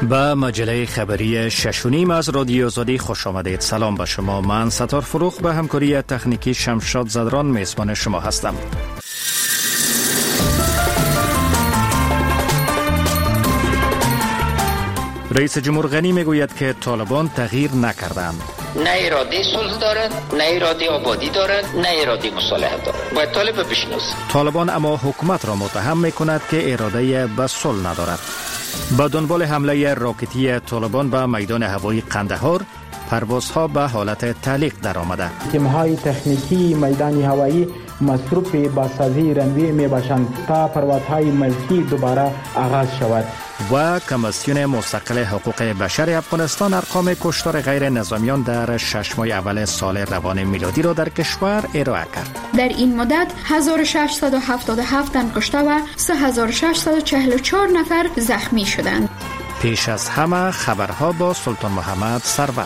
به مجله خبری 6.5 از رادیو آزادی خوش آمدید. سلام به شما. من ستار فروخ به همکاری تکنیکی شمشاد زدران میزبان شما هستم. رئیس جمهور غنی میگوید که طالبان تغییر نکردند. نه اراده صلح دارند، نه اراده آبادی دارند، نه اراده مصالحه دارند. باید طالب بشناسید. طالبان اما حکومت را متهم میکند که اراده به صلح ندارد. با دنبال حمله راکتی طالبان به میدان هوایی قندهار، پروازها به حالت تعلیق در آمده. تیم‌های تکنیکی میدان هوایی مصروف بازسازی رنوی می باشند تا پروازهای ملکی دوباره آغاز شود. و کمیسیون مستقل حقوق بشر افغانستان ارقام کشتار غیر نظامیان در 6 ماه اول سال روان میلادی را در کشور ارائه کرد. در این مدت 1677 تن کشته و 3644 نفر زخمی شدند. پیش از همه خبرها با سلطان محمد سرور.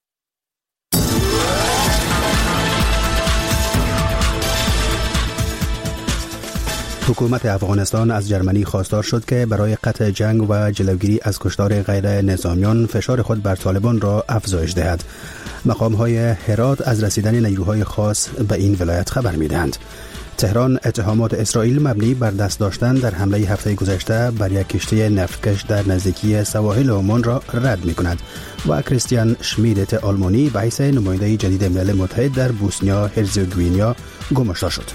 حکومت افغانستان از جرمنی خواستار شد که برای قطع جنگ و جلوگیری از کشتار غیر نظامیان فشار خود بر طالبان را افزایش دهد. مقام‌های هرات از رسیدن نیروهای خاص به این ولایت خبر می‌دهند. تهران اتهامات اسرائیل مبنی بر دست داشتن در حمله هفته گذشته بر یک کشتی نفتکش در نزدیکی سواحل عمان را رد می‌کند و کریستیان شمیدت آلمانی به حیث نماینده جدید ملل متحد در بوسنیا هرزگوینیا گماشته شد.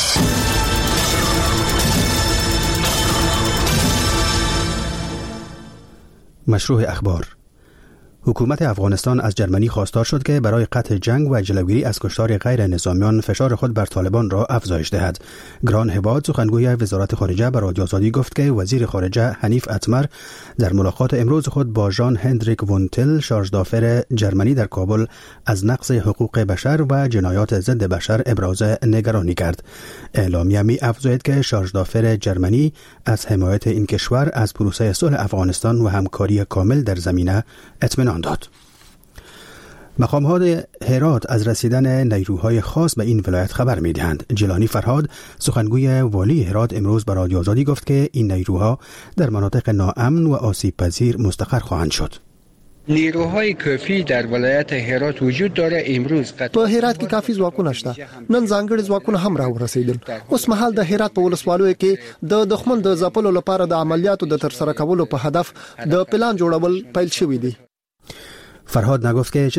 مشروع اخبار. حکومت افغانستان از جرمنی خواستار شد که برای قطع جنگ و جلوگیری از کشتار غیر نظامیان فشار خود بر طالبان را افزایش دهد. گران هباد سخنگوی وزارت خارجه به رادیو آزادی گفت که وزیر خارجه حنیف اتمر در ملاقات امروز خود با ژان هندریک وونتل شارژدافر جرمنی در کابل از نقض حقوق بشر و جنایات ضد بشر ابراز نگرانی کرد. اعلامیه می افزاید که شارژدافر جرمنی از حمایت این کشور از پروسه صلح افغانستان و همکاری کامل در زمینه اطمینان داد. مقام‌های هرات از رسیدن نیروهای خاص به این ولایت خبر می‌دهند. جیلانی فرهاد سخنگوی والی هرات امروز به رادیو آزادی گفت که این نیروها در مناطق ناامن و آسیب پذیر مستقر خواهند شد. نیروهای کافی در ولایت هرات وجود داره. امروز په هرات کې کافي ځواکونه شته. نن ځانګړي ځواکونه هم راورسېدل. اوس مهال د هرات په ولسوالیو کې د دښمن د ځپلو لپاره د عملیاتو د ترسره کولو په هدف د پلان جوړول پیل شوی دی. فرهاد نگفت که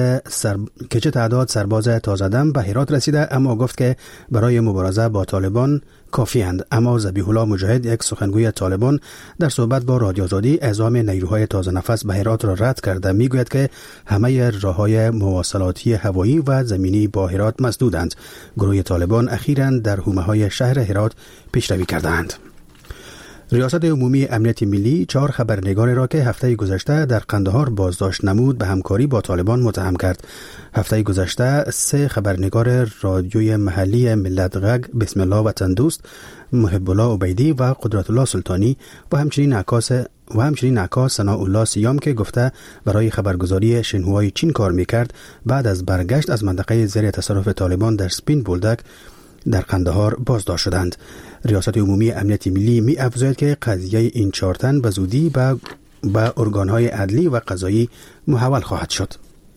چه تعداد سرباز تازه‌دم به هرات رسیده، اما گفت که برای مبارزه با طالبان کافی اند. اما ذبیح الله مجاهد یک سخنگوی طالبان در صحبت با رادیو آزادی اعزام نیروهای تازه نفس به هرات را رد کرده میگوید که همه راه‌های مواصلاتی هوایی و زمینی با هرات مسدودند. گروه طالبان اخیراً در حومه‌های شهر هرات پیشروی کردند. ریاست عمومی امنیت ملی 4 خبرنگار را که هفته گذشته در قندهار بازداشت نمود به همکاری با طالبان متهم کرد. هفته گذشته 3 خبرنگار رادیوی محلی ملت غږ، بسم الله وطن دوست، محب الله عبیدی و قدرت الله سلطانی و همچنین عکاس ثناء الله سیام که گفته برای خبرگزاری شنهوهای چین کار میکرد، بعد از برگشت از منطقه زیر تصرف طالبان در سپین بولدک در قندهار بازداشت شدند. ریاست عمومی امنیت ملی می افزاید که قضیه این 4 تن به زودی به ارگانهای عدلی و قضایی محول خواهد شد.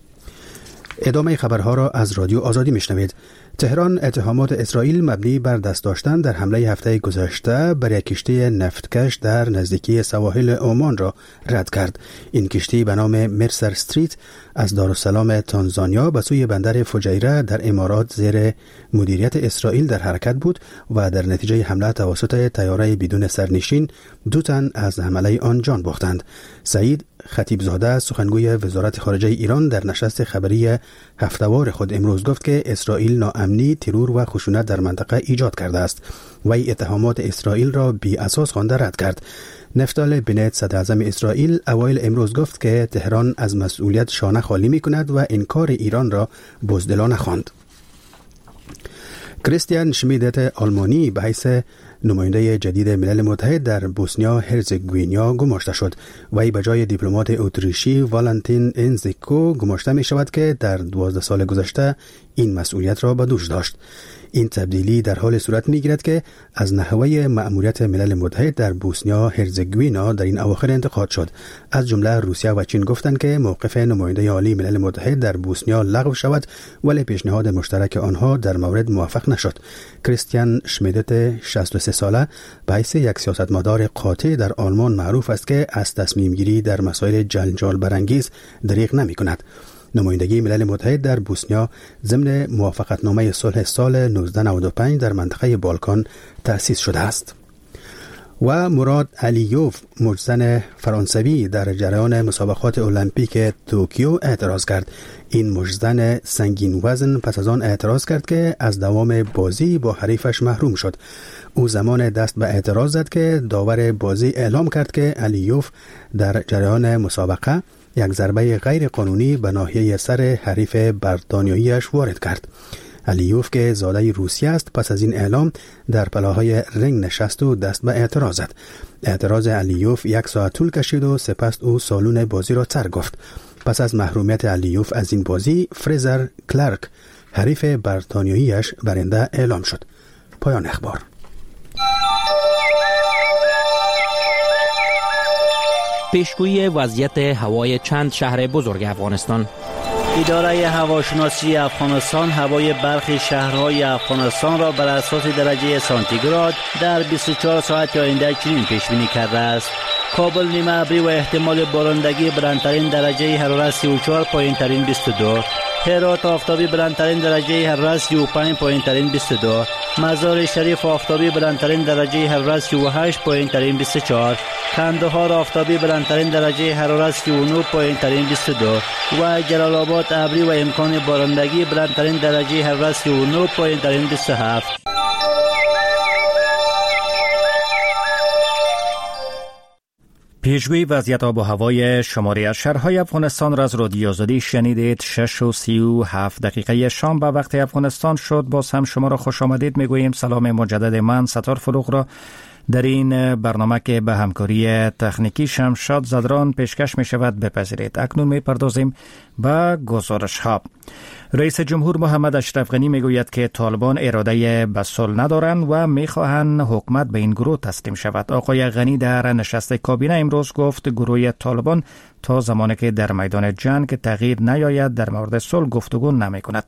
ادامه خبرها را از رادیو آزادی میشنوید. تهران اتهامات اسرائیل مبنی بر دست داشتن در حمله هفته گذشته بر یک کشتی نفتکش در نزدیکی سواحل عمان را رد کرد. این کشتی به نام مرسر استریت از دارالسلام تانزانیا به سوی بندر فجیره در امارات زیر مدیریت اسرائیل در حرکت بود و در نتیجه حمله توسط طیاره بدون سرنشین 2 تن از حمله آن جان باختند. سعید خطیبزاده سخنگوی وزارت خارجه ایران در نشست خبری هفته‌وار خود امروز گفت که اسرائیل ناامنی، ترور و خشونت در منطقه ایجاد کرده است. وی اتهامات اسرائیل را بی اساس خوانده رد کرد. نفتال بنت صدراعظم اسرائیل اوایل امروز گفت که تهران از مسئولیت شانه خالی می کند و انکار ایران را بزدلانه خواند. کریستیان شمیدت آلمانی به حیث نماینده جدید ملل متحد در بوسنیا هرزگوینیا گماشته شد. وی به جای دیپلمات اتریشی والنتین انزیکو گماشته می شود که در 12 سال گذشته این مسئولیت را به دوش داشت. این تبدیلی در حال صورت می‌گیرد که از نحوه مأموریت ملل متحد در بوسنیا هرزگوینا در این اواخر انتقاد شد. از جمله روسیه و چین گفتند که موقف نماینده عالی ملل متحد در بوسنیا لغو شود، ولی پیشنهاد مشترک آنها در مورد موافق نشد. کریستیان شمیدت 63 ساله به حیث یک سیاستمدار قاطع در آلمان معروف است که از تصمیم گیری در مسائل جنجال برانگیز دریغ نمی کند. نمایندگی ملل متحد در بوسنیا ضمن موافقتنامه صلح سال 1995 در منطقه بالکان تأسیس شده است. و مراد علیوف مجزن فرانسوی در جریان مسابقات المپیک توکیو اعتراض کرد. این مجزن سنگین وزن پس از آن اعتراض کرد که از دوام بازی با حریفش محروم شد. او زمان دست به اعتراض زد که داور بازی اعلام کرد که علیوف در جریان مسابقه یک ضربه غیر قانونی به ناحیه سر حریف بریتانیاییش وارد کرد. علیوف که زاده روسیه است پس از این اعلام در پلاهای رنگ نشست و دست به اعتراض زد. اعتراض علیوف 1 ساعت طول کشید و سپس او سالون بازی را ترک گفت. پس از محرومیت علیوف از این بازی، فریزر کلارک حریف بریتانیاییش برنده اعلام شد. پایان اخبار. پیشگویی وضعیت هوای چند شهر بزرگ افغانستان. اداره هواشناسی افغانستان هوای برخی شهرهای افغانستان را بر اساس درجه سانتیگراد در 24 ساعت آینده چنین پیش بینی کرده است: کابل نیمه ابری و احتمال بارندگی، بلندترین درجه حرارت 34، پایینترین 22. هرات آفتابی، بلندترین درجه حرارت 35، پایینترین 22. مزار شریف آفتابی، بلندترین درجه حرارت 38، پایینترین 24. کندهار آفتابی، بلندترین درجه حرارت 39، پایینترین 22. و جلال آباد ابری و امکان بارندگی، بلندترین درجه حرارت 39، پایینترین 27. پیشگویی وضعیت آب و هوای شماری از شهرهای افغانستان را از رادیو آزادی شنیدید. 6:37 شام به وقت افغانستان شد. باز هم شما را خوش آمدید میگوییم. سلام مجدد من ستار فروغ را در این برنامه که به همکاری تکنیکی شمشاد زدران پیشکش می شود بپذیرید. اکنون می پردازیم به گزارش ها. رئیس جمهور محمد اشرف غنی می گوید که طالبان اراده به صلح ندارند و می خواهند حکومت به این گروه تسلیم شود. آقای غنی در نشست کابینه امروز گفت گروه طالبان تا زمانی که در میدان جنگ تغییر نیاید در مورد صلح گفتگو نمی کند.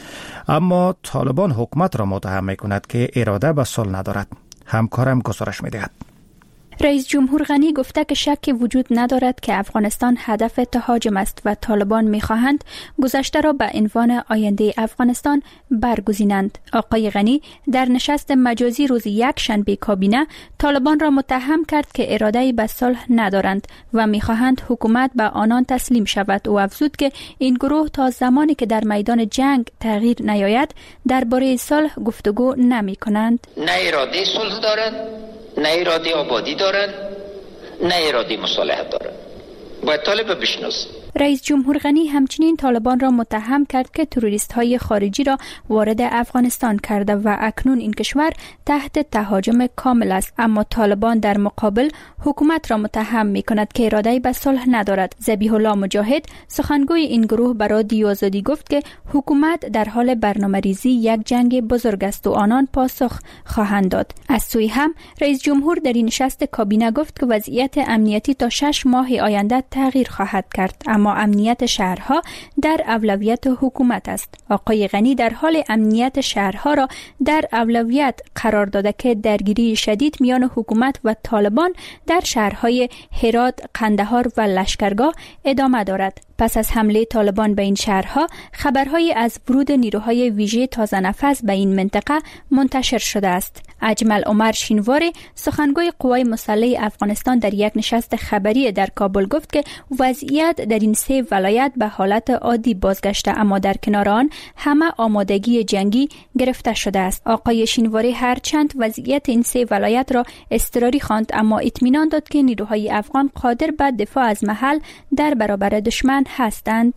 اما طالبان حکومت را متهم می کند که اراده به صلح ندارد. همکارم گزارش می‌دهد. رئیس جمهور غنی گفته که شکی وجود ندارد که افغانستان هدف تهاجم است و طالبان می‌خواهند گذشته را به عنوان آینده افغانستان برگزینند. آقای غنی در نشست مجازی روز یک شنبه کابینه طالبان را متهم کرد که اراده به صلح ندارند و می‌خواهند حکومت به آنان تسلیم شود. او افزود که این گروه تا زمانی که در میدان جنگ تغییر نیاید درباره صلح گفتگو نمی‌کنند. نه اراده صلح دارند، نه اراده آبادی دارن، نه اراده مصالحت دارن. باید طالب بشناسید. رئیس جمهور غنی همچنین طالبان را متهم کرد که تروریست های خارجی را وارد افغانستان کرده و اکنون این کشور تحت تهاجم کامل است. اما طالبان در مقابل حکومت را متهم می کند که اراده به صلح ندارد. ذبیح الله مجاهد سخنگوی این گروه به رادیو آزادی گفت که حکومت در حال برنامه‌ریزی یک جنگ بزرگ است و آنان پاسخ خواهند داد. از سوی هم رئیس جمهور در این نشست کابینه گفت که وضعیت امنیتی تا 6 ماه آینده تغییر خواهد کرد، اما امنیت شهرها در اولویت حکومت است. آقای غنی در حال امنیت شهرها را در اولویت قرار داده که درگیری شدید میان حکومت و طالبان در شهرهای هرات، قندهار و لشکرگاه ادامه دارد. پس از حمله طالبان به این شهرها خبرهایی از ورود نیروهای ویژه تازه نفس به این منطقه منتشر شده است. اجمل عمر شینواری سخنگوی قوای مسلح افغانستان در یک نشست خبری در کابل گفت که وضعیت در این 3 ولایت به حالت عادی بازگشته، اما در کنار آن همه آمادگی جنگی گرفته شده است. آقای شینواری هرچند وضعیت این 3 ولایت را اضطراری خواند، اما اطمینان داد که نیروهای افغان قادر به دفاع از محل در برابر دشمن هستند.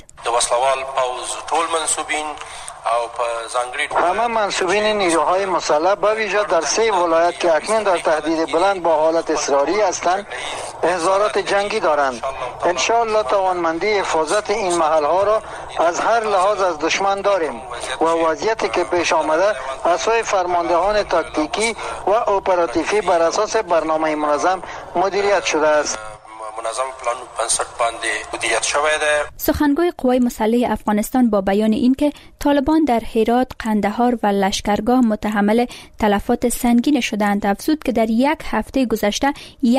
همه منصوبین نیروهای مسلح به ویژه در 3 ولایت که اکنون در تهدید بلند با حالت اضطراری هستند احضارات جنگی دارند. انشاءالله توانمندی حفاظت این محلها را از هر لحاظ از دشمن داریم و وضعیتی که پیش آمده از سوی فرماندهان تاکتیکی و اپراتیفی بر اساس برنامه منظم مدیریت شده است. سخنگوی قوای مسلح افغانستان با بیان اینکه طالبان در هرات، قندهار و لشکرگاه متحمل تلفات سنگین شدند افزود که در یک هفته گذشته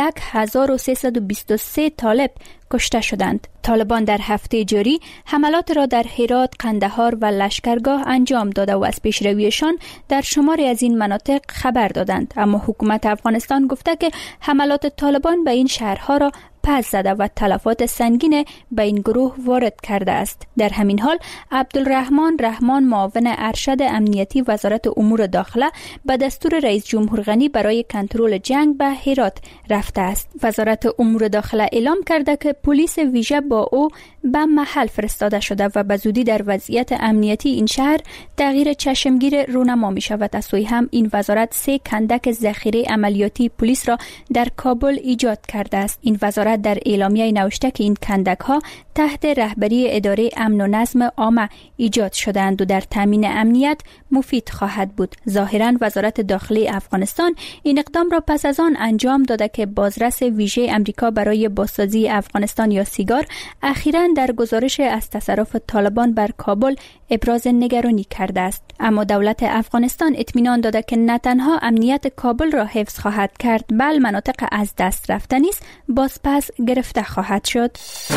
1323 طالب کشته شدند. طالبان در هفته جاری حملات را در هرات، قندهار و لشکرگاه انجام داده و از پیشرویشان در شماری از این مناطق خبر دادند، اما حکومت افغانستان گفته که حملات طالبان به این شهرها را پس زده و تلفات سنگین به این گروه وارد کرده است. در همین حال عبدالرحمن رحمان معاون ارشد امنیتی وزارت امور داخله به دستور رئیس جمهور غنی برای کنترل جنگ به هرات رفته است. وزارت امور داخله اعلام کرده که پلیس ویژه با او به محل فرستاده شده و به زودی در وضعیت امنیتی این شهر تغییر چشمگیر رونما می شود. از سوی هم این وزارت 3 کندک ذخیره عملیاتی پلیس را در کابل ایجاد کرده است. این وزارت در اعلامیه نوشته که این کندک ها تحت رهبری اداره امن و نظم عامه ایجاد شدند و در تامین امنیت مفید خواهد بود. ظاهرا وزارت داخلی افغانستان این اقدام را پس از آن انجام داده که بازرس ویژه امریکا برای بازسازی افغانستان یا سیگار اخیراً در گزارش از تصرف طالبان بر کابل ابراز نگرانی کرده است. اما دولت افغانستان اطمینان داده که نه تنها امنیت کابل را حفظ خواهد کرد، بل مناطق از دست رفته نیز بازپس گرفته خواهد شد.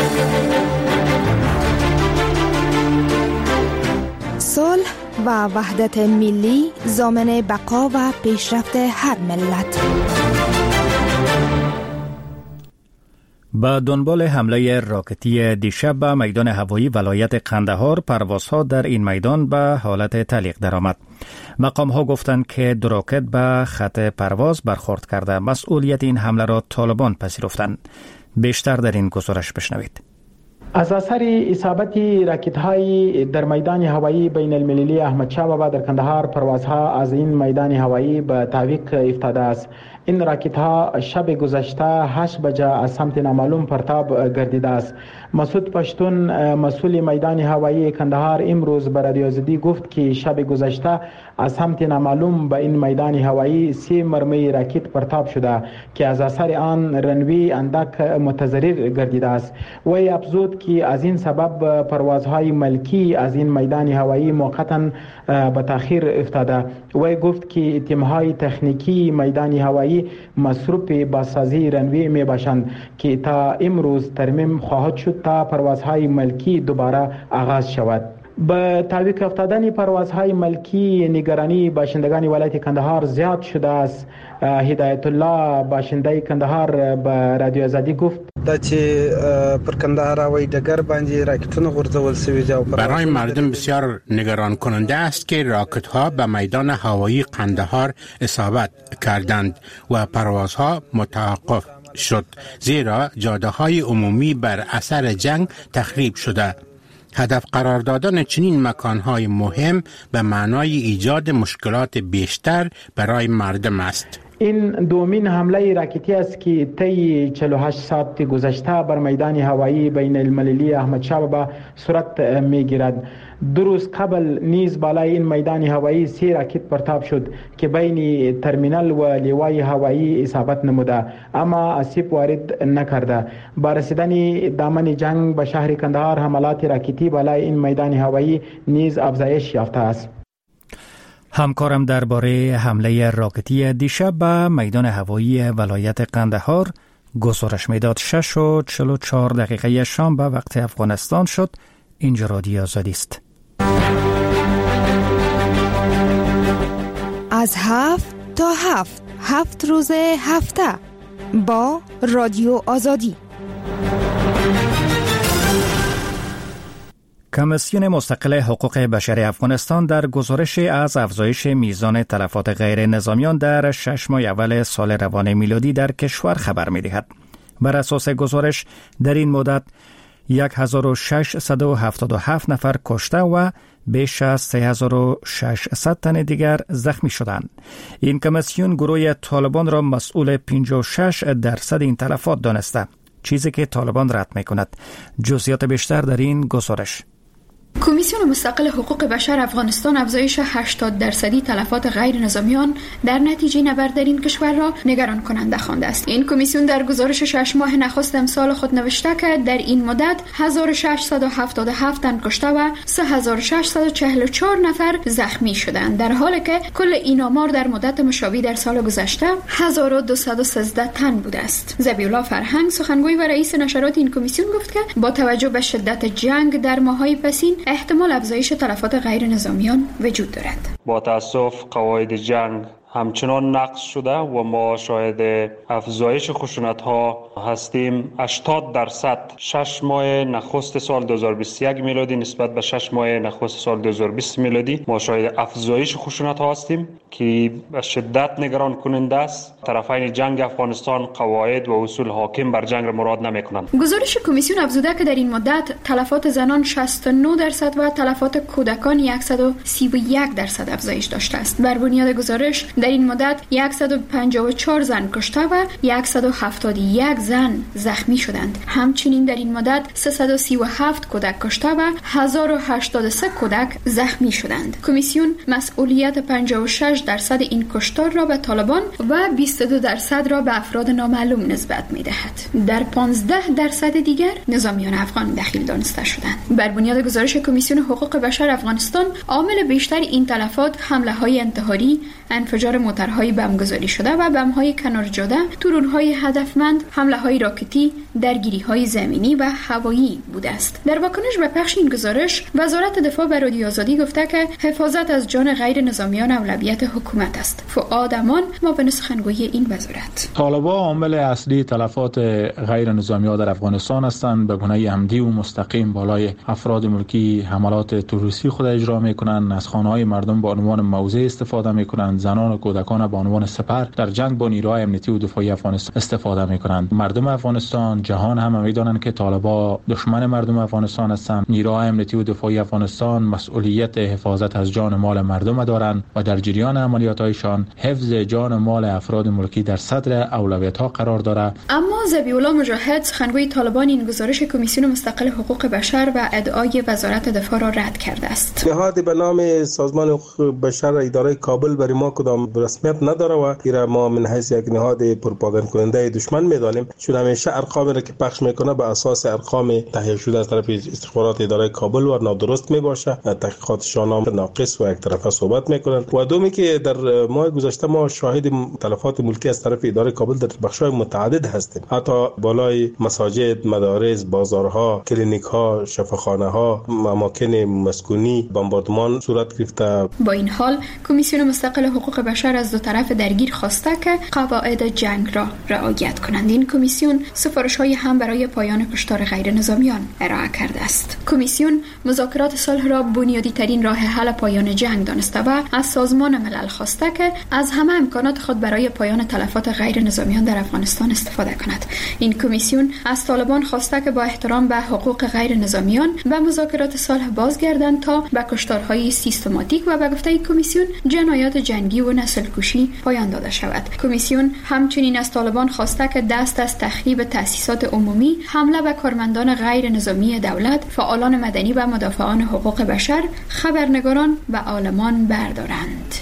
صلح و وحدت ملی ضامن بقا و پیشرفت هر ملت. با دنبال حمله راکتی دیشب به میدان هوایی ولایت قندهار، پروازها در این میدان به حالت تعلیق درآمد. مقام‌ها گفتند که دو راکت به خط پرواز برخورد کرده. مسئولیت این حمله را طالبان پذیرفتند. بیشتر در این گزارش بشنوید. از اثر اصابت راکت‌های در میدان هوایی بین المللی احمد شاه بابا در کندهار، پروازها از این میدان هوایی به تعویق افتاده است. این راکت‌ها شب گذشته 8 بجه از سمت نامعلوم پرتاب گردیده است. مسعود پشتون مسئول میدان هوایی کندهار امروز به رادیو آزادی گفت که شب گذشته از سمت نامعلوم به این میدان هوایی 3 مرمی راکت پرتاب شده که از اثر آن رنوی اندک متضرر گردیده است. وی افزود که از این سبب پروازهای ملکی از این میدان هوایی موقتا به تاخیر افتاده. وی گفت که تیم‌های تکنیکی میدان هوایی مصروف بازسازی رنوی می باشند که تا امروز ترمیم خواهد شد تا پروازهای ملکی دوباره آغاز شود. به تعویق افتادن پروازهای ملکی نگرانی باشندگان ولایت کندهار زیاد شده است. هدایت الله باشنده کندهار به رادیو آزادی گفت پر کندهار هوایی ډګر باندې راکټونه غورځول شوي دي. برای مردم بسیار نگران کننده است که راکت ها به میدان هوایی قندهار اصابت کردند و پروازها متوقف شد، زیرا جاده های عمومی بر اثر جنگ تخریب شده. هدف قرار دادن چنین مکانهای مهم به معنای ایجاد مشکلات بیشتر برای مردم است. این دومین حمله راکتی است که طی 48 ساعت گذشته بر میدان هوایی بین المللی احمد شاه بابا صورت میگیرد. 2 روز قبل نیز بالای این میدان هوایی 3 راکت پرتاب شد که بین ترمینال و لیوای هوایی اصابت نموده اما آسیب وارد نکرده. با رسیدن دامن جنگ به شهر کندهار حملات راکتی بالای این میدان هوایی نیز افزایش یافته است. همکارم درباره حمله راکتی دیشب به میدان هوایی ولایت قندهار گزارش میداد. 6:44 شام به وقت افغانستان شد. اینجا رادیو آزادی است. از 7 تا 7 روز هفته با رادیو آزادی. کمیسیون مستقل حقوق بشری افغانستان در گزارش از افزایش میزان تلفات غیر نظامیان در 6 ماه اول سال روان میلادی در کشور خبر می‌دهد. بر اساس گزارش در این مدت 1677 نفر کشته و بیش از 3600 تن دیگر زخمی شدند. این کمیسیون گروه طالبان را مسئول 56% این تلفات دانسته، چیزی که طالبان رد می‌کند. جزئیات بیشتر در این گزارش. کمیسیون مستقل حقوق بشر افغانستان افزایش 80% تلفات غیر نظامیان در نتیجه نبرد در این کشور را نگران کننده خوانده است. این کمیسیون در گزارش 6 ماه نخست امسال خود نوشته که در این مدت 1677 تن کشته و 3644 نفر زخمی شدند، در حالی که کل این آمار در مدت مشابه در سال گذشته 1213 تن بوده است. ذبیح الله فرهنگ سخنگوی و رئیس نشرات این کمیسیون گفت که با توجه به شدت جنگ در ماه‌های پسین احتمال افزایش تلفات غیر نظامیان وجود دارد. با تأسف قواعد جنگ همچنان نقض شده و ما شاهد افزایش خشونت‌ها هستیم. 80% 6 ماه نخست سال 2021 میلادی نسبت به 6 ماه نخست سال 2020 میلادی ما شاهد افزایش خشونت‌ها هستیم که به شدت نگران کننده است. طرفین جنگ افغانستان قواعد و اصول حاکم بر جنگ را مراعات نمی‌کنند. گزارش کمیسیون افزوده که در این مدت تلفات زنان 69% و تلفات کودکان 131% افزایش داشته است. بر بنیاد گزارش در این مدت 154 زن کشته و 171 زن زخمی شدند. همچنین در این مدت 337 کودک کشته و 1083 کودک زخمی شدند. کمیسیون مسئولیت 56% این کشتار را به طالبان و 22% را به افراد نامعلوم نسبت می‌دهد. در 15% دیگر نظامیان افغان دخیل دانسته شدند. بر بنیاد گزارش کمیسیون حقوق بشر افغانستان، عامل بیشتر این تلفات حمله‌های انتحاری، انفجار موترهای بمبگذاری شده و بم‌های کنار جاده، تورون‌های هدفمند، حمله‌های راکتی، درگیری‌های زمینی و هوایی بوده است. در واکنش به پخش این گزارش، وزارت دفاع به رادیو آزادی گفته که حفاظت از جان غیر نظامیان اولویت حکومت است. فؤاد امان، معاون سخنگوی این وزارت: طالبان عامل اصلی تلفات غیر نظامیان در افغانستان هستند. به گونه عمدی و مستقیم بالای افراد ملکی حملات تروریستی خود اجرا می‌کنند، از خانه‌های مردم به عنوان موضع استفاده می‌کنند، زنان و کودکان به عنوان سپر در جنگ با نیروهای امنیتی و دفاعی افغانستان استفاده می‌کنند. مردم افغانستان، جهان هم می‌دانند که طالبان دشمن مردم افغانستان هستند. نیروهای امنیتی و دفاعی افغانستان مسئولیت حفاظت از جان و مال مردم دارند و در جریان عملیات‌هایشان حفظ جان و مال افراد ملکی در صدر اولویت‌ها قرار دارد. اما ذبیح الله مجاهد سخنگوی طالبان این گزارش کمیسیون مستقل حقوق بشر و ادعای وزارت دفاع را رد کرده است. نهاد به نام سازمان حقوق بشر اداره کابل برای ما کدام رسمیت نداره و ایرا ما من حیث یک نهاد پروپاگاند کننده دشمن میدانیم، چون همیشه ارقامی را که پخش میکنه به اساس ارقام تهیه شده از طرف استخبارات اداره کابل و نادرست میباشه. تحقیقاتشان هم ناقص و یک طرفه صحبت میکنند. و دومی که در ماه گذشته ما شاهد تلفات ملکی از طرف اداره کابل در بخش‌های متعدد هستیم، حتی بالای مساجد، مدارس، بازارها، کلینیک‌ها، شفاخانه‌ها، اماکن مسکونی بمباردمان صورت گرفته. با این حال کمیسیون مستقل حقوق بشر از دو طرف درگیر خواسته که قواعد جنگ را رعایت کنند. این کمیسیون سفارش‌های هم برای پایان کشتار غیر نظامیان ارائه کرده است. کمیسیون مذاکرات صلح را بنیادی ترین راه حل پایان جنگ دانسته و از سازمان ملل خواسته که از همه امکانات خود برای پایان تلفات غیر نظامیان در افغانستان استفاده کند. این کمیسیون از طالبان خواسته که با احترام به حقوق غیر نظامیان به مذاکرات صلح بازگردند تا به کشتارهای سیستماتیک و به گفته کمیسیون جنایات جنگی و نسل کشی پایان داده شود. کمیسیون همچنین از طالبان خواسته که دست از تخریب تأسیسات عمومی، حمله به کارمندان غیر نظامی دولت، فعالان مدنی و مدافعان حقوق بشر، خبرنگاران و عالمان بردارند.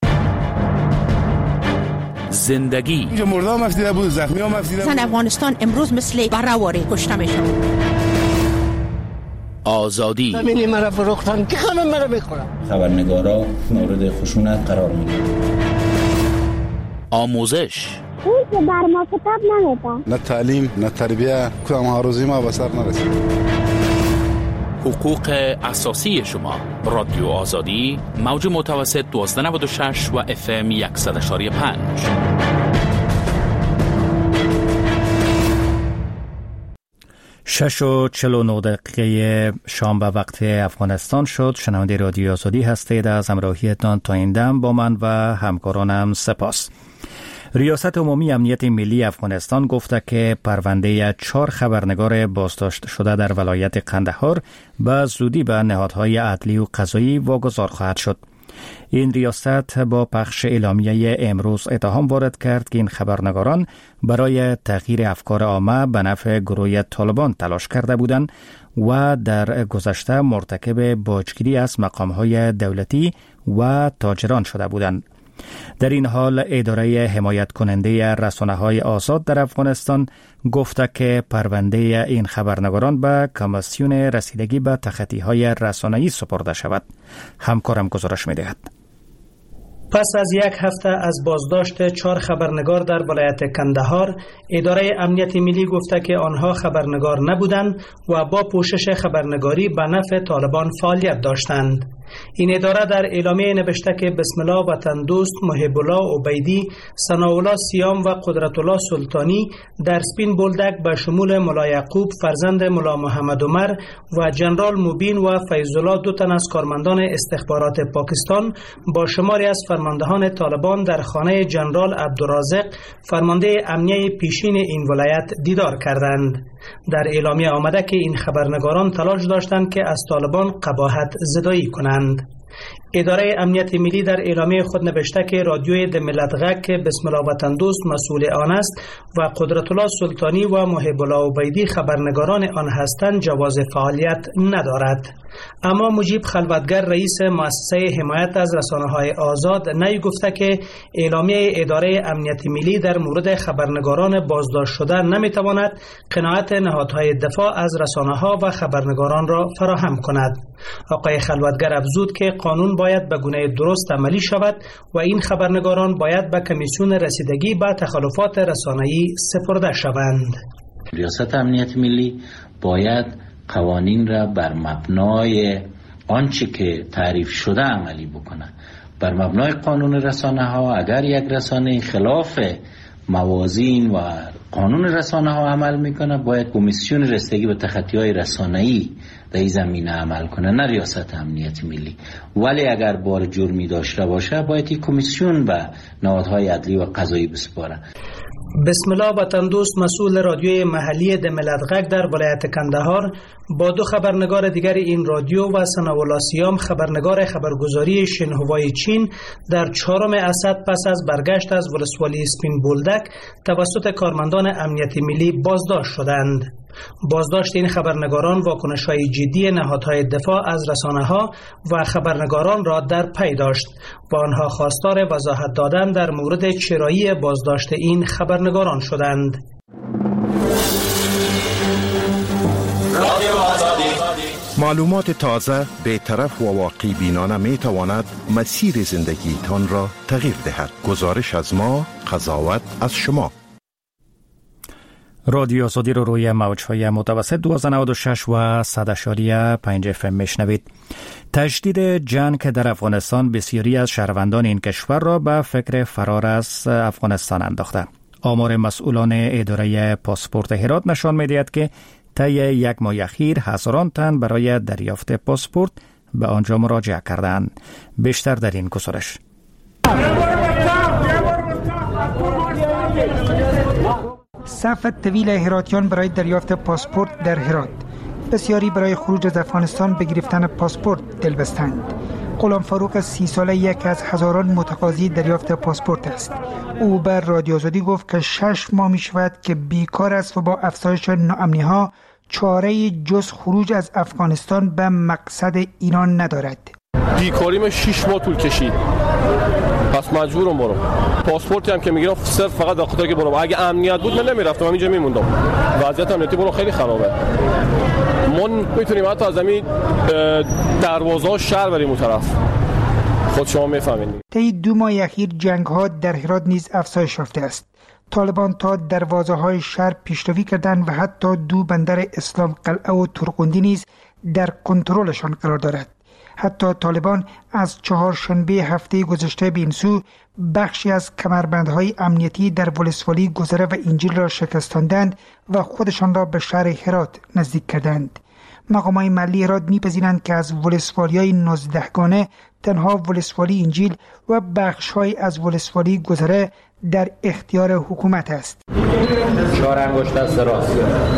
زندگی مردم مفیده بود، زخمی ها مفیده بود. افغانستان امروز مثل برآوری کشته میشه. آزادی زمینی مرا فروختن که همه مرا میخورن. خبرنگارا مورد خشونت قرار میگیرن. آموزش اون که بر ما کتاب نمیدن. نه تعلیم نه تربیه، کدام هاروزی ما به سر نرسید. حقوق اساسی شما. رادیو آزادی، موج متوسط 1296 و FM 100.5. شش و 49 دقیقه شام به وقت افغانستان شد. شنونده رادیو آزادی هستید. از همراهیتان تا این دم با من و همکارانم سپاس. ریاست عمومی امنیت ملی افغانستان گفته که پرونده 4 خبرنگار بازداشت شده در ولایت قندهار به زودی به نهادهای عدلی و قضایی واگذار خواهد شد. این ریاست با پخش اعلامیه امروز اتهام وارد کرد که این خبرنگاران برای تغییر افکار عامه به نفع گروه طالبان تلاش کرده بودند و در گذشته مرتکب باجگیری از مقامهای دولتی و تاجران شده بودند. در این حال اداره حمایت کننده رسانه‌های آزاد در افغانستان گفته که پرونده این خبرنگاران به کمیسیون رسیدگی به تخطی‌های رسانه‌ای سپرده شود. همکارم گزارش می‌دهد. پس از یک هفته از بازداشت 4 خبرنگار در ولایت قندهار، اداره امنیت ملی گفته که آنها خبرنگار نبودند و با پوشش خبرنگاری به نفع طالبان فعالیت داشتند. این اداره در اعلامیه نوشته که بسم الله وطن دوست، محب الله عبیدی، ثناءالله سیام و قدرت الله سلطانی در سپین بولدک به شمول ملا یعقوب فرزند ملا محمد عمر و جنرال مبین و فیض الله 2 تن از کارمندان استخبارات پاکستان با شماری از فرماندهان طالبان در خانه جنرال عبدالرازق فرمانده امنیه پیشین این ولایت دیدار کردند. در اعلامیه آمده که این خبرنگاران تلاش داشتند که از طالبان قباحت زدایی کنند. اداره امنیت ملی در اعلامیه خود نوشته که رادیوی د ملت غږ که بسم الله وطن دوست مسئول آن است و قدرت الله سلطانی و محب الله عبیدی خبرنگاران آن هستند جواز فعالیت ندارد. اما مجیب خلوتگر رئیس مؤسسه حمایت از رسانه‌های آزاد نی گفته که اعلامیه اداره امنیت ملی در مورد خبرنگاران بازداشت شده نمیتواند قناعت نهادهای دفاع از رسانه‌ها و خبرنگاران را فراهم کند. آقای خلوتگر افزود که قانون باید به گونه درست عملی شود و این خبرنگاران باید به کمیسیون رسیدگی به تخلفات رسانه‌ای سپرده شوند. ریاست امنیت ملی باید قوانین را بر مبنای آنچه که تعریف شده عملی بکنه. بر مبنای قانون رسانه ها اگر یک رسانه خلاف موازین و قانون رسانه ها عمل میکنه، باید کمیسیون رسیدگی به تخطی‌های رسانه‌ای در این زمینه عمل کنه، نه ریاست امنیت ملی. ولی اگر بار جرمی داشته باشه باید این کمیسیون به نهادهای عدلی و قضایی بسپاره. بسم الله وطن دوست مسئول رادیوی محلی د ملت غږ در ولایت قندهار با 2 خبرنگار دیگر این رادیو و ثناءالله سیام خبرنگار خبرگزاری شنهوای چین در 4 اسد پس از برگشت از ولسوالی سپین بولدک توسط کارمندان امنیت ملی بازداشت شدند. بازداشت این خبرنگاران واکنش‌های جدی نهادهای دفاع از رسانه‌ها و خبرنگاران را در پی داشت و آنها خواستار وضاحت دادن در مورد چرایی بازداشت این خبرنگاران شدند. معلومات تازه، بی‌طرف و واقعی بینانه می تواند مسیر زندگی تان را تغییر دهد. گزارش از ما، قضاوت از شما. رادیو آزادی رو روی موج‌های متوسط 1296 و 100.5 FM میشنوید. تجدید جنگ در افغانستان بسیاری از شهروندان این کشور را به فکر فرار از افغانستان انداخته. آمار مسئولان اداره پاسپورت هرات نشان می‌دهد که طی 1 ماه اخیر هزاران تن برای دریافت پاسپورت به آنجا مراجعه کردند. بیشتر در این گزارش. صف طویل هراتیان برای دریافت پاسپورت در هرات. بسیاری برای خروج از افغانستان به گرفتن پاسپورت دل بستند. غلام فاروق 30 ساله یک از هزاران متقاضی دریافت پاسپورت است. او بر رادیو آزادی گفت که 6 ماه می شود که بیکار است و با افزایش ناامنی ها چاره جز خروج از افغانستان به مقصد ایران ندارد. بیکاریم 6 ماه طول کشید. پس مجبورم برم. پاسپورتی هم که میگیرم صرف فقط به خاطر که برم. اگه امنیت بود من نمیرفتم، همینجا میموندم. وضعیت امنیتی برام خیلی خرابه. ما میتونیم حتی از همین دروازه‌ها شهر بریم اون طرف. خود شما میفهمید. طی 2 ماه اخیر جنگ‌ها در هرات نیز افزایش یافته است. طالبان تا دروازه‌های شهر پیشروی کردند و حتی 2 بندر اسلام قلعه و ترقندی نیز در کنترلشان قرار دارد. حتی طالبان از 4 شنبه هفته گذشته به این سو بخشی از کمربندهای امنیتی در ولسوالی گذره و انجیل را شکستاندند و خودشان را به شهر هرات نزدیک کردند. مقامات محلی هرات می‌پذیرند که از ولسوالی‌های 19 گانه تنها ولسوالی انجیل و بخش‌های از ولسوالی گذره در اختیار حکومت است. 4 انگشت دست راست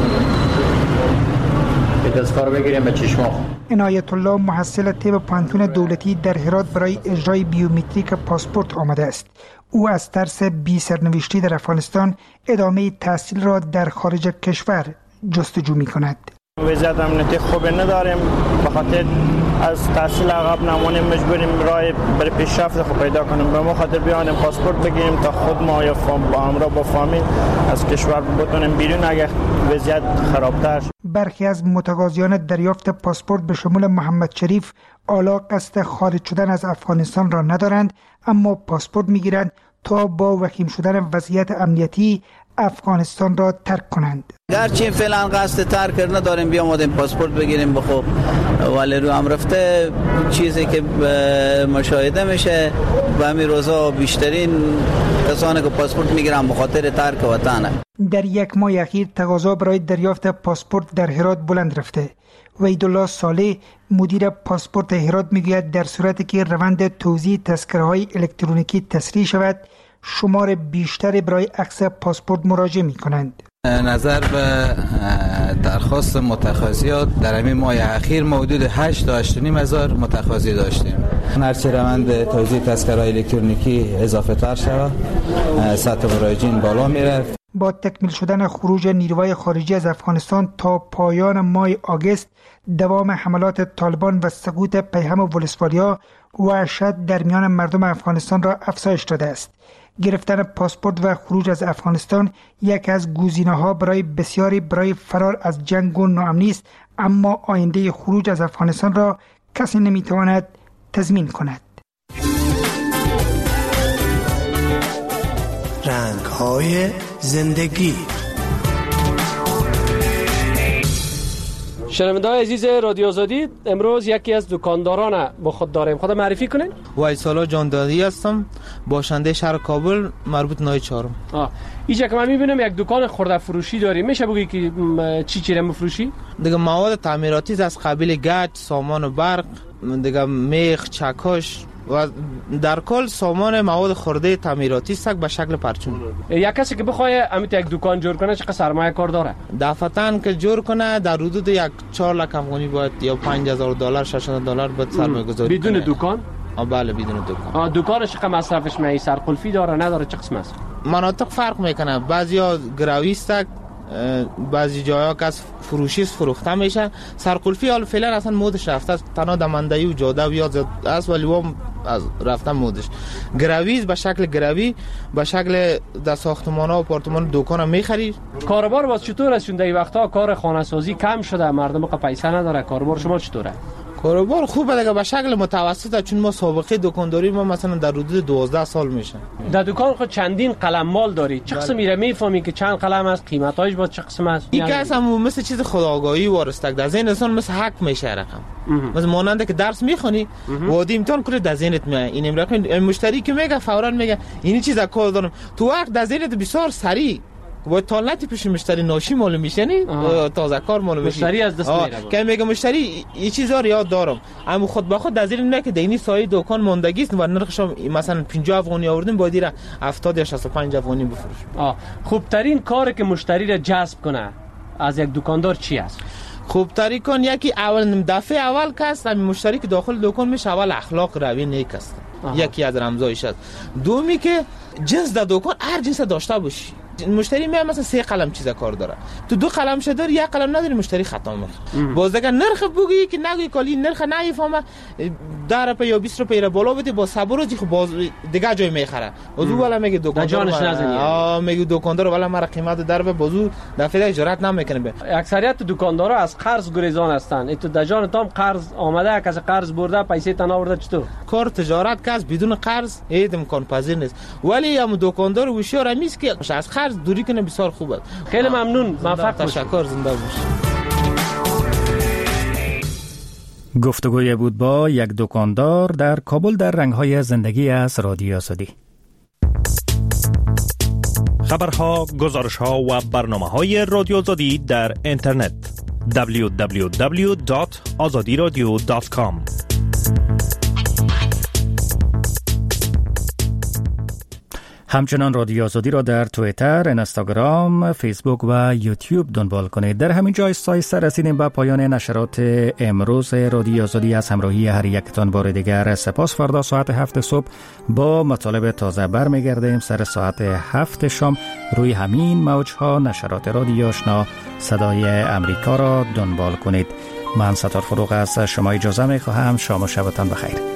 دستکار بگیریم به چشماق. عنایت الله محصل طب پانتون دولتی در هرات برای اجرای بیومتریک پاسپورت آمده است. او از ترس بی سرنوشتی در افغانستان ادامه تحصیل را در خارج کشور جستجو می کند. وضعیت امنیتی خوب نداریم، به خاطر از تحصیل عقب نمونیم، مجبوریم راه برای پیشرفت خود پیدا کنیم. به ما خاطر بیانیم پاسپورت بگیریم تا خود ما یا با همراه با فامیل از کشور بتونیم بیرون اگر وضعیت خرابتر شد. برخی از متقاضیان دریافت پاسپورت به شمول محمد شریف اعلی قصد خارج شدن از افغانستان را ندارند، اما پاسپورت میگیرند تا با وخیم شدن وضعیت امنیتی افغانستان را ترک کنند. گرچه فعلا قصد ترک نداریم، بیام آمدیم پاسپورت بگیریم بخوب، ولی رو هم رفته چیزی که مشاهده میشه و همین روزا بیشترین کسانی که پاسپورت میگیرن به خاطر ترک وطنه. در یک ماه اخیر تقاضا برای دریافت پاسپورت در هرات بلند رفته. وحیدالله صالح مدیر پاسپورت هرات میگوید در صورتی که روند توزیع تذکره‌های الکترونیکی تسریع شود، شمار بیشتری برای عکس پاسپورت مراجعه می‌کنند. نظر به درخواست متقاضیات در همین ماه اخیر حدود 8 تا 8.5 هزار متقاضی داشتیم. هرچه روند توزیع تذکره‌های الکترونیکی اضافه تر شود، سطح مراجعین بالا میره. با تکمیل شدن خروج نیروهای خارجی از افغانستان تا پایان ماه آگوست، دوام حملات طالبان و سقوط پیهم ولسوالیا وحشت در میان مردم افغانستان را افزایش داده است. گرفتن پاسپورت و خروج از افغانستان یکی از گزینه‌ها برای بسیاری برای فرار از جنگ و ناامنی است، اما آینده خروج از افغانستان را کسی نمی‌تواند تضمین کند. رنگ‌های زندگی. شنونده‌های عزیز رادیو آزادی، امروز یکی از دکانداران با خود داریم. خود معرفی کنین. وایسالا جاندادی هستم، باشنده شهر کابل، مربوط نای چهارم. اینجا که من می‌بینم یک دکان خرده فروشی داری، میشه بگی که چی را می‌فروشی؟ دیگه مواد تعمیراتی از قبیل گچ، سامان برق، دیگه میخ، چکش و در کل سامان مواد خرده تعمیراتی است به شکل پرچم. یک کسی که بخواد امیت یک دکان جور کنه چقدر سرمایه کار داره؟ دفعتاً که جور کنه در حدود 4 لک افغانی باید یا $5,000 $6,000 باید سرمایه گذاری بدون دکان؟ بله بدون دکان. دکانش چقدر مصرفش میای؟ سرقلفی داره نداره؟ چه قسم است؟ مناطق فرق میکنه، بعضیا گراویست، بعضی جاها که از فروشی فروخته میشه. سرقلفی حال فعلا اصلا مودش رفته است، تنها دمندهی و جاده و یاد است، ولی هم از رفته مودش. گراویز به شکل گراوی، به شکل در ساختمان ها و آپارتمان دکان میخری. کاروبار باز چطور است؟ چون در وقتا کار خانه سازی کم شده، مردم که پیسه نداره. کاروبار شما چطوره؟ کاروبار خوبه دیگه، به شکل متوسطه، چون ما سابقه دکانداری ما مثلا در حدود 12 سال میشه. در دکان خود چندین قلم مال داری، چه قسم میره میفهمی که چند قلم است، قیمتاش با چه قسم است؟ این که اصلا مثل چیز خودآگاهی وارستک در ذهن انسان، مثل حق میشه رقم. مثلا ماننده که درس میخونی وادی امتحان کنه در ذهنت میاد این رقم. مشتری که میگه فورا میگه این چیز کار دارم، تو وقت در ذهنت بسیار سریع و تالنتی پیش مشتری ناشی معلوم میشه، نه تازه کار معلوم میشه، مشتری از دست میره. که میگه مشتری این چیزا رو یاد دارم، اما خود به خود در ذهن نه که دینی سایه دکان ماندگی است و نرخش مثلا 50 افغانی آوردیم باید 70 یا 65 افغانی بفروشیم. خوبترین کاری که مشتری را جذب کنه از یک دکاندار چی است؟ خوبترین کار یکی اول دفعه اول کس همین مشتری که داخل دکان میشه اول اخلاق روی نیک است، یکی از رمزایش است. دومی که جنس در دکان هر جنس داشته باشی. مشتری میاد مثلا 3 قلم چیزا کار داره، تو 2 قلم شده یک قلم نداری، مشتری خطا میکنه. باز اگر نرخ بگی که نگوی کالی نرخ نمیفهمه 10 روپیه یا 20 روپیه بالا بده، با صبر روزی خب باز دیگه جای میخره. بازو والا میگه دکاندار جانش نزنی، میگه دکاندار والا مرا قیمت در به بازو دفعه اجارت نمیکنه. به اکثریت دکاندارا از قرض گریزان هستن. تو در جان تام قرض آمده، کسی قرض برده پیسه تن آورده، چطور کار تجارت کس بدون قرض هیچ امکان پذیر نیست. ولی هم دکاندار هوشیار میست که از قرض دوری کنه، بسیار خوبه. خیلی ممنون، موفق باشید. تشکر، زنده باشید. گفتگوی بود با یک دکاندار در کابل در رنگ‌های زندگی از رادیو آزادی. خبرها، گزارش‌ها و برنامه‌های رادیو آزادی در اینترنت www.azadiradio.com. همچنان رادیو آزادی را در توییتر، اینستاگرام، فیسبوک و یوتیوب دنبال کنید. در همین جا آهسته رسیدیم به پایان نشرات امروز رادیو آزادی. از همراهی هر یکتان بار دیگر سپاس. فردا ساعت 7 صبح با مطالب تازه برمیگردیم. سر ساعت 7 شام روی همین موجها نشرات رادیو آشنا صدای امریکا را دنبال کنید. من ستار فروغ از شما اجازه می‌خواهم. شام و شبتان بخیر.